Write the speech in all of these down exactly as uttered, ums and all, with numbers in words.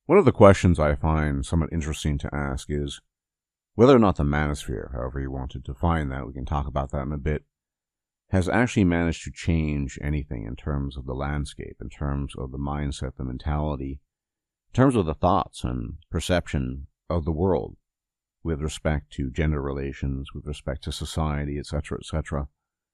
One of the questions I find somewhat interesting to ask is whether or not the manosphere, however you want to define that, we can talk about that in a bit, has actually managed to change anything in terms of the landscape, in terms of the mindset, the mentality, in terms of the thoughts and perception of the world with respect to gender relations, with respect to society, et cetera, et cetera.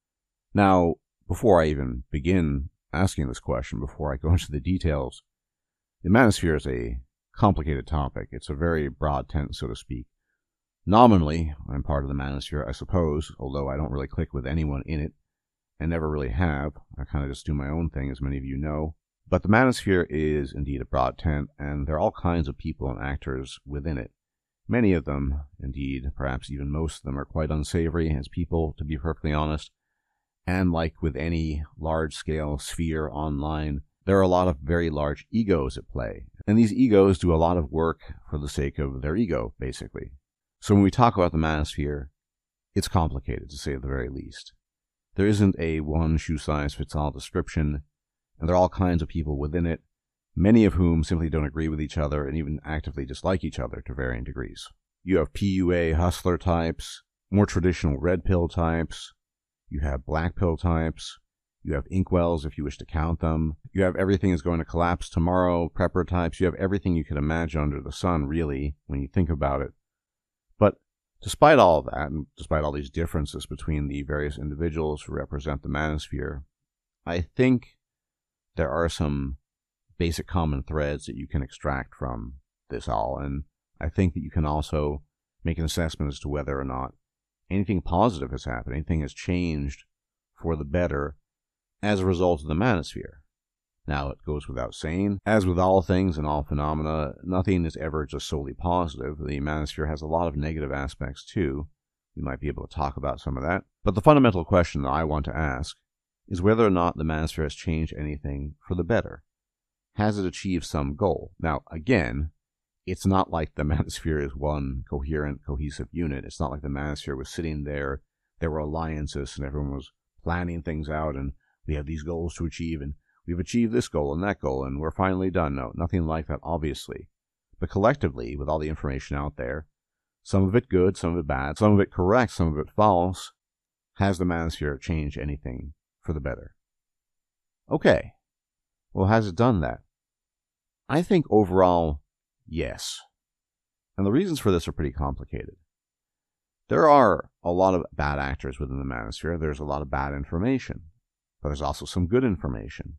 Now, before I even begin asking this question, before I go into the details, the manosphere is a complicated topic. It's a very broad tent, so to speak. Nominally, I'm part of the manosphere, I suppose, although I don't really click with anyone in it, and never really have. I kind of just do my own thing, as many of you know. But the manosphere is indeed a broad tent, and there are all kinds of people and actors within it. Many of them, indeed, perhaps even most of them, are quite unsavory as people, to be perfectly honest. And like with any large-scale sphere online, there are a lot of very large egos at play. And these egos do a lot of work for the sake of their ego, basically. So when we talk about the manosphere, it's complicated, to say the very least. There isn't a one-shoe-size-fits-all description, and there are all kinds of people within it, many of whom simply don't agree with each other and even actively dislike each other to varying degrees. You have P U A hustler types, more traditional red pill types, you have black pill types, you have inkwells if you wish to count them, you have everything is going to collapse tomorrow, prepper types, you have everything you can imagine under the sun, really, when you think about it. But despite all of that, and despite all these differences between the various individuals who represent the manosphere, I think there are some basic common threads that you can extract from this all, and I think that you can also make an assessment as to whether or not anything positive has happened, anything has changed for the better as a result of the manosphere. Now, it goes without saying, as with all things and all phenomena, nothing is ever just solely positive. The manosphere has a lot of negative aspects too. We might be able to talk about some of that. But the fundamental question that I want to ask is whether or not the manosphere has changed anything for the better. Has it achieved some goal? Now, again, it's not like the manosphere is one coherent, cohesive unit. It's not like the manosphere was sitting there, there were alliances, and everyone was planning things out, and we have these goals to achieve, and we've achieved this goal and that goal, and we're finally done. No, nothing like that, obviously. But collectively, with all the information out there, some of it good, some of it bad, some of it correct, some of it false, has the manosphere changed anything for the better? Okay. Well, has it done that? I think overall, yes. And the reasons for this are pretty complicated. There are a lot of bad actors within the manosphere. There's a lot of bad information. But there's also some good information.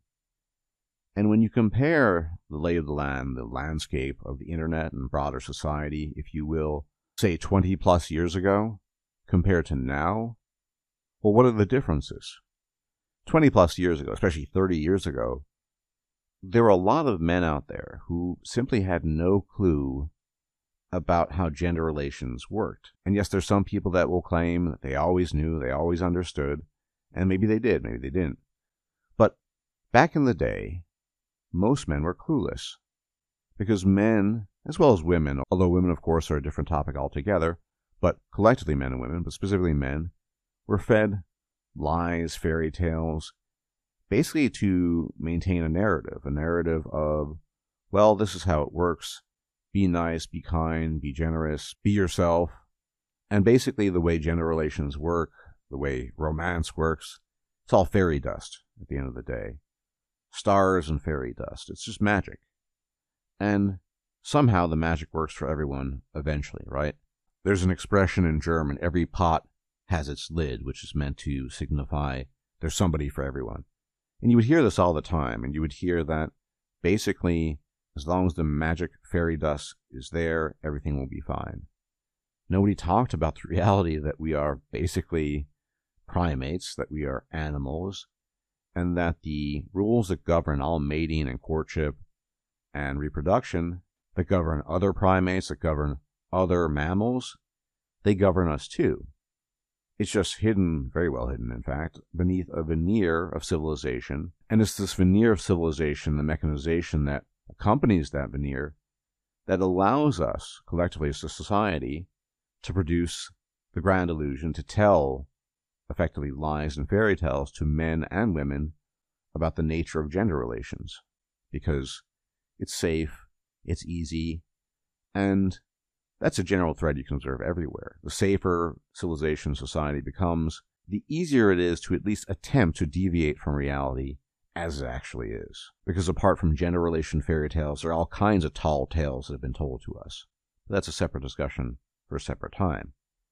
And when you compare the lay of the land, the landscape of the internet and broader society, if you will, say twenty plus years ago, compared to now, well, what are the differences? twenty plus years ago, especially thirty years ago, there were a lot of men out there who simply had no clue about how gender relations worked. And yes, there's some people that will claim that they always knew, they always understood, and maybe they did, maybe they didn't. But back in the day, most men were clueless. Because men, as well as women, although women, of course, are a different topic altogether, but collectively men and women, but specifically men, were fed lies, fairy tales, basically to maintain a narrative, a narrative of, well, this is how it works, be nice, be kind, be generous, be yourself, and basically the way gender relations work, the way romance works, it's all fairy dust at the end of the day. Stars and fairy dust. It's just magic. And somehow the magic works for everyone eventually, right? There's an expression in German, every pot has its lid, which is meant to signify there's somebody for everyone. And you would hear this all the time, and you would hear that basically, as long as the magic fairy dust is there, everything will be fine. Nobody talked about the reality that we are basically primates, that we are animals, and that the rules that govern all mating and courtship and reproduction, that govern other primates, that govern other mammals, they govern us too. It's just hidden, very well hidden in fact, beneath a veneer of civilization, and it's this veneer of civilization, the mechanization that accompanies that veneer, that allows us, collectively as a society, to produce the grand illusion, to tell effectively lies and fairy tales to men and women about the nature of gender relations, because it's safe, it's easy, and that's a general thread you can observe everywhere. The safer civilization society becomes, the easier it is to at least attempt to deviate from reality as it actually is. Because apart from gender relation fairy tales, there are all kinds of tall tales that have been told to us. But that's a separate discussion for a separate time.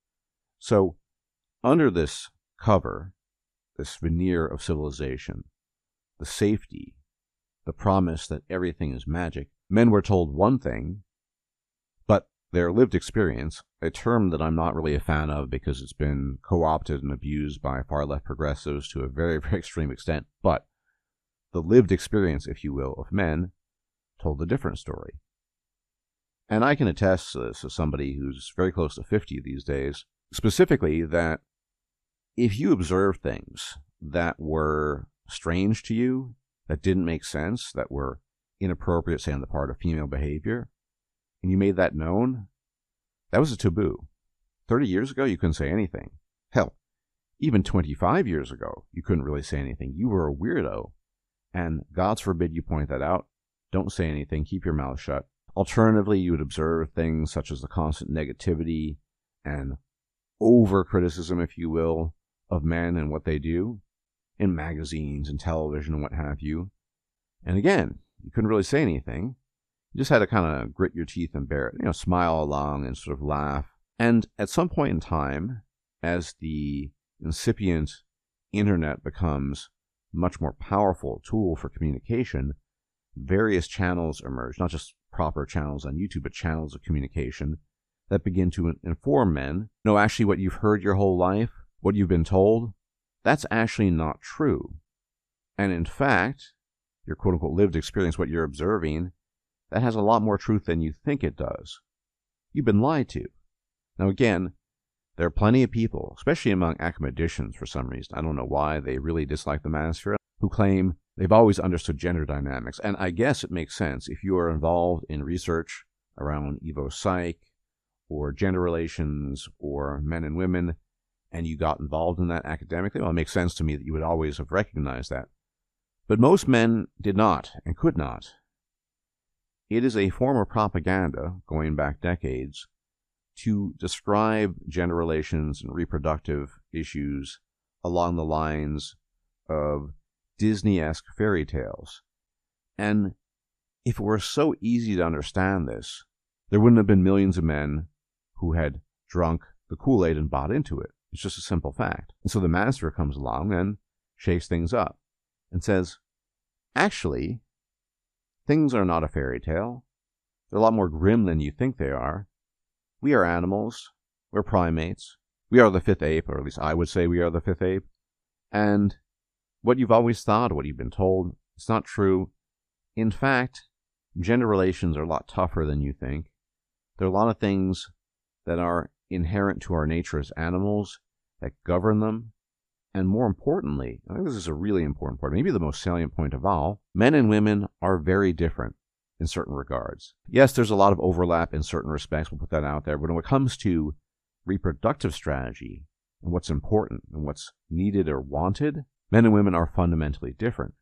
So, under this cover, this veneer of civilization, the safety, the promise that everything is magic, men were told one thing, but their lived experience, a term that I'm not really a fan of because it's been co-opted and abused by far-left progressives to a very, very extreme extent, but the lived experience, if you will, of men told a different story. And I can attest to this as somebody who's very close to fifty these days, specifically that if you observe things that were strange to you, that didn't make sense, that were inappropriate, say, on the part of female behavior, and you made that known, that was a taboo. thirty years ago, you couldn't say anything. Hell, even twenty-five years ago, you couldn't really say anything. You were a weirdo. And God's forbid you point that out. Don't say anything. Keep your mouth shut. Alternatively, you would observe things such as the constant negativity and over-criticism, if you will, of men and what they do in magazines and television and what have you. And again, you couldn't really say anything. You just had to kind of grit your teeth and bear it, you know, smile along and sort of laugh. And at some point in time, as the incipient internet becomes much more powerful tool for communication, various channels emerge, not just proper channels on YouTube, but channels of communication that begin to inform men, no, actually what you've heard your whole life, what you've been told, that's actually not true. And in fact, your quote-unquote lived experience, what you're observing, that has a lot more truth than you think it does. You've been lied to. Now again, there are plenty of people, especially among academicians for some reason, I don't know why, they really dislike the manosphere, who claim they've always understood gender dynamics. And I guess it makes sense if you are involved in research around Evo Psych or gender relations or men and women, and you got involved in that academically, well, it makes sense to me that you would always have recognized that. But most men did not and could not. It is a form of propaganda, going back decades, to describe gender relations and reproductive issues along the lines of Disney-esque fairy tales. And if it were so easy to understand this, there wouldn't have been millions of men who had drunk the Kool-Aid and bought into it. It's just a simple fact. And so the manosphere comes along and shakes things up and says, actually, things are not a fairy tale. They're a lot more grim than you think they are. We are animals. We're primates. We are the fifth ape, or at least I would say we are the fifth ape. And what you've always thought, what you've been told, it's not true. In fact, gender relations are a lot tougher than you think. There are a lot of things that are inherent to our nature as animals that govern them. And more importantly, I think this is a really important point, maybe the most salient point of all, men and women are very different in certain regards. Yes, there's a lot of overlap in certain respects, we'll put that out there, but when it comes to reproductive strategy and what's important and what's needed or wanted, men and women are fundamentally different.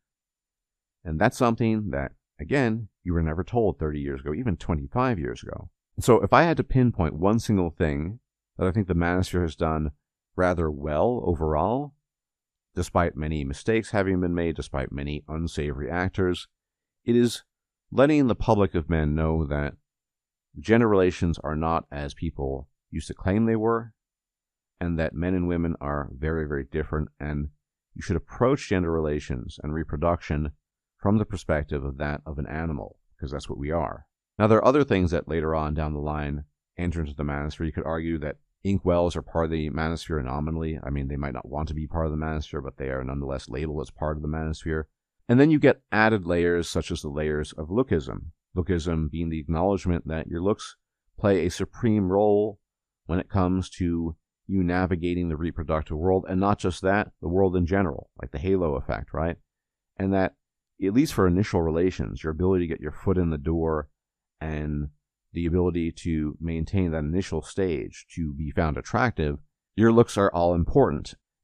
And that's something that, again, you were never told thirty years ago, even twenty-five years ago. And so if I had to pinpoint one single thing that I think the manosphere has done rather well overall, despite many mistakes having been made, despite many unsavory actors, it is letting the public of men know that gender relations are not as people used to claim they were, and that men and women are very, very different, and you should approach gender relations and reproduction from the perspective of that of an animal, because that's what we are. Now, there are other things that later on down the line enter into the manosphere. You could argue that inkwells are part of the manosphere nominally. I mean, they might not want to be part of the manosphere, but they are nonetheless labeled as part of the manosphere. And then you get added layers such as the layers of lookism. Lookism being the acknowledgement that your looks play a supreme role when it comes to you navigating the reproductive world, and not just that, the world in general, like the halo effect, right? And that, at least for initial relations, your ability to get your foot in the door and the ability to maintain that initial stage to be found attractive, your looks are all important.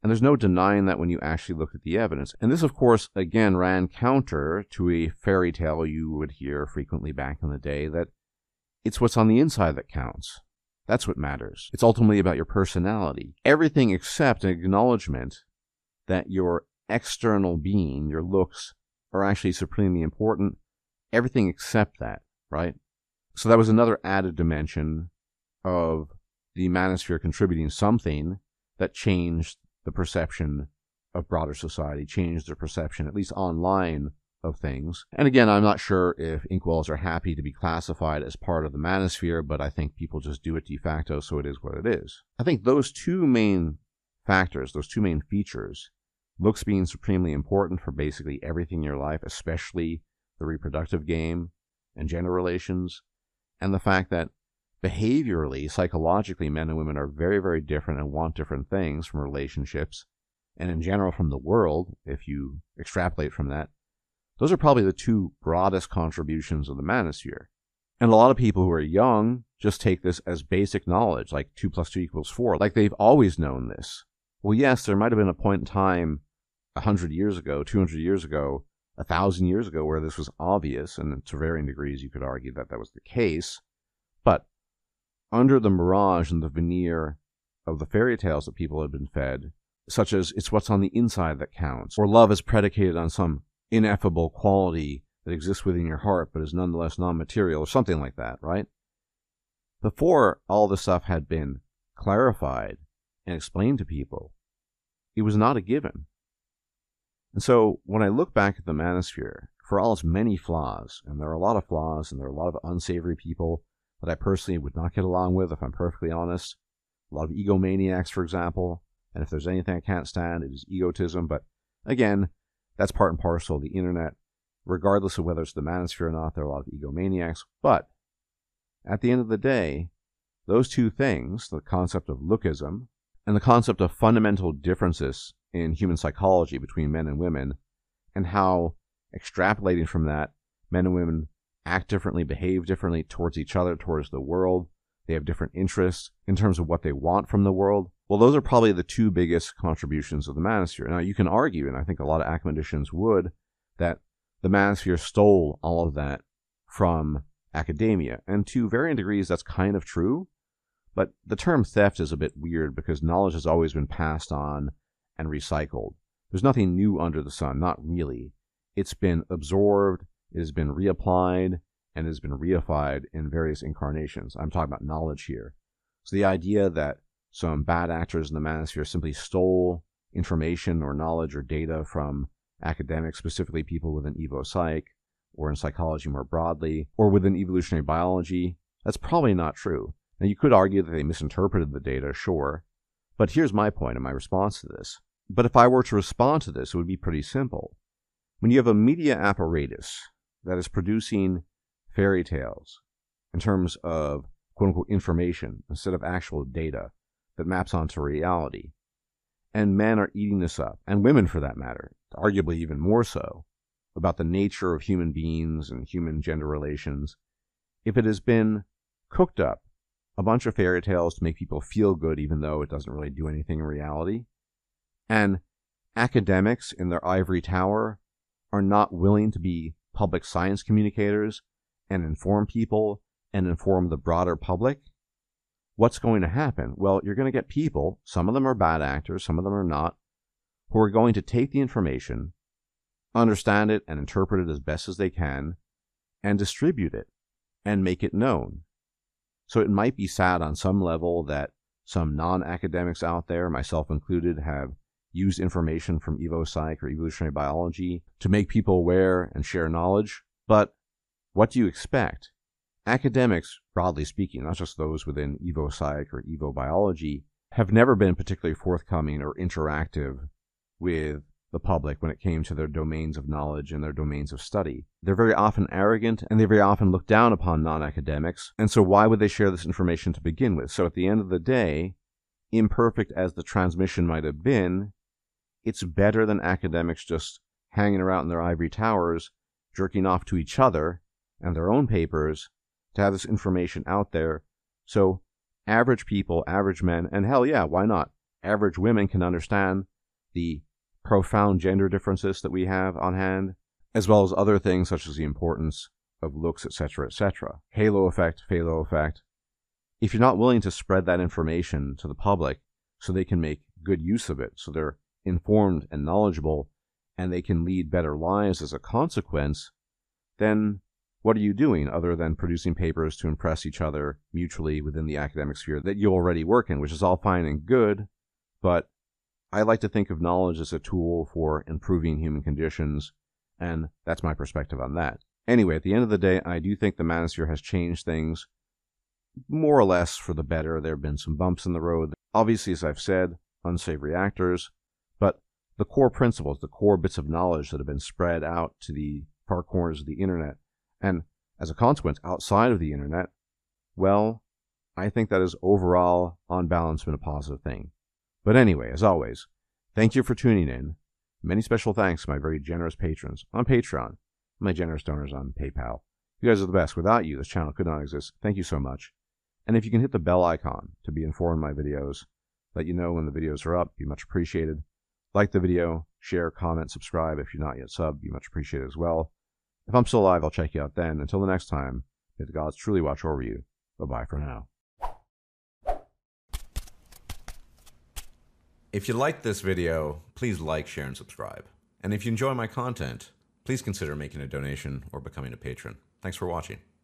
And there's no denying that when you actually look at the evidence. And this, of course, again, ran counter to a fairy tale you would hear frequently back in the day, that it's what's on the inside that counts. That's what matters. It's ultimately about your personality. Everything except an acknowledgement that your external being, your looks, are actually supremely important. Everything except that, right? So that was another added dimension of the manosphere contributing something that changed the perception of broader society, changed their perception, at least online, of things. And again, I'm not sure if inkwells are happy to be classified as part of the manosphere, but I think people just do it de facto, so it is what it is. I think those two main factors, those two main features, looks being supremely important for basically everything in your life, especially the reproductive game and gender relations, and the fact that behaviorally, psychologically, men and women are very, very different and want different things from relationships, and in general from the world, if you extrapolate from that. Those are probably the two broadest contributions of the manosphere. And a lot of people who are young just take this as basic knowledge, like two plus two equals four, like they've always known this. Well, yes, there might have been a point in time a hundred years ago, two hundred years ago, a thousand years ago where this was obvious, and to varying degrees you could argue that that was the case. But under the mirage and the veneer of the fairy tales that people had been fed, such as it's what's on the inside that counts, or love is predicated on some ineffable quality that exists within your heart but is nonetheless non-material, or something like that, right? Before all this stuff had been clarified and explained to people, it was not a given. And so when I look back at the manosphere, for all its many flaws, and there are a lot of flaws, and there are a lot of unsavory people that I personally would not get along with, if I'm perfectly honest. A lot of egomaniacs, for example, and if there's anything I can't stand, it is egotism, but again, that's part and parcel of the internet. Regardless of whether it's the manosphere or not, there are a lot of egomaniacs. But at the end of the day, those two things, the concept of lookism and the concept of fundamental differences in human psychology between men and women, and how extrapolating from that, men and women act differently, behave differently towards each other, towards the world. They have different interests in terms of what they want from the world. Well, those are probably the two biggest contributions of the manosphere. Now, you can argue, and I think a lot of academicians would, that the manosphere stole all of that from academia. And to varying degrees, that's kind of true. But the term theft is a bit weird because knowledge has always been passed on and recycled. There's nothing new under the sun, not really. It's been absorbed, it has been reapplied, and has been reified in various incarnations. I'm talking about knowledge here. So the idea that some bad actors in the manosphere simply stole information or knowledge or data from academics, specifically people within evo-psych, or in psychology more broadly, or within evolutionary biology, that's probably not true. Now, you could argue that they misinterpreted the data, sure, but here's my point and my response to this. But if I were to respond to this, it would be pretty simple. When you have a media apparatus that is producing fairy tales in terms of quote-unquote information instead of actual data that maps onto reality, and men are eating this up, and women for that matter, arguably even more so, about the nature of human beings and human gender relations, if it has been cooked up a bunch of fairy tales to make people feel good even though it doesn't really do anything in reality, and academics in their ivory tower are not willing to be public science communicators and inform people and inform the broader public, what's going to happen? Well, you're going to get people, some of them are bad actors, some of them are not, who are going to take the information, understand it and interpret it as best as they can, and distribute it and make it known. So it might be sad on some level that some non-academics out there, myself included, have used information from evo-psych or evolutionary biology to make people aware and share knowledge. But what do you expect? Academics, broadly speaking, not just those within evo-psych or evo-biology, have never been particularly forthcoming or interactive with the public when it came to their domains of knowledge and their domains of study. They're very often arrogant, and they very often look down upon non-academics, and so why would they share this information to begin with? So at the end of the day, imperfect as the transmission might have been, it's better than academics just hanging around in their ivory towers, jerking off to each other and their own papers to have this information out there so average people, average men, and hell yeah, why not? Average women can understand the profound gender differences that we have on hand, as well as other things such as the importance of looks, et cetera, et cetera. Halo effect, phalo effect. If you're not willing to spread that information to the public so they can make good use of it, so they're informed and knowledgeable, and they can lead better lives as a consequence, then what are you doing other than producing papers to impress each other mutually within the academic sphere that you already work in, which is all fine and good, but I like to think of knowledge as a tool for improving human conditions, and that's my perspective on that. Anyway, at the end of the day, I do think the manosphere has changed things more or less for the better. There have been some bumps in the road. Obviously, as I've said, unsavory actors, but the core principles, the core bits of knowledge that have been spread out to the far corners of the internet, and as a consequence, outside of the internet, well, I think that has overall, on balance, been a positive thing. But anyway, as always, thank you for tuning in. Many special thanks to my very generous patrons on Patreon, my generous donors on PayPal. You guys are the best. Without you, this channel could not exist. Thank you so much. And if you can hit the bell icon to be informed of my videos, let you know when the videos are up, be much appreciated. Like the video, share, comment, subscribe. If you're not yet subbed, be much appreciated as well. If I'm still alive, I'll check you out then. Until the next time, may the gods truly watch over you. Bye-bye for now. If you liked this video, please like, share, and subscribe. And if you enjoy my content, please consider making a donation or becoming a patron. Thanks for watching.